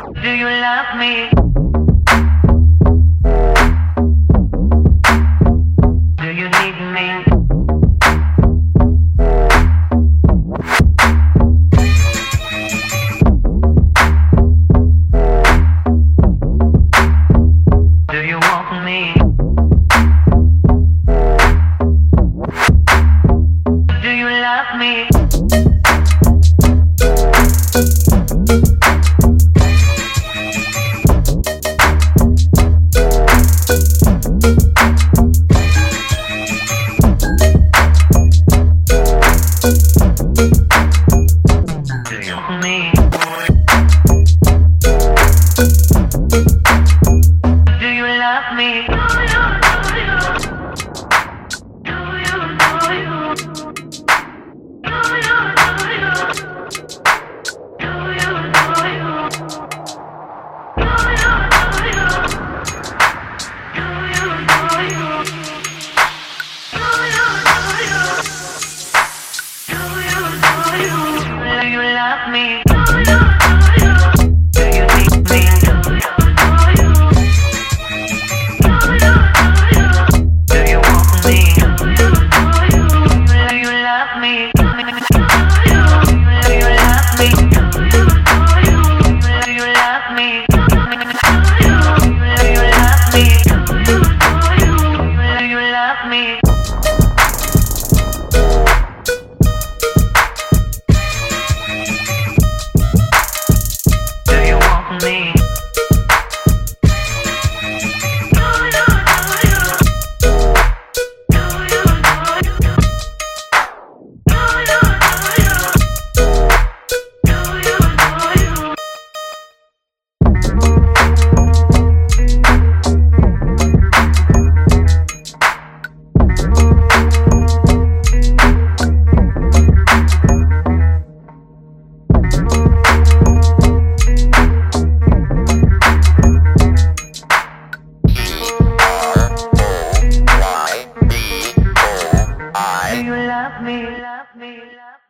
Do you love me? Do you need me? Do you want me? Do you love me? Do you want me? Do you love me? Do you love me? Do you need me? Do you want me? Do you love me? Do you love me? Do you love me? Do you love me? Do you love me? Do you want me? Do you love me? Love me? Love me?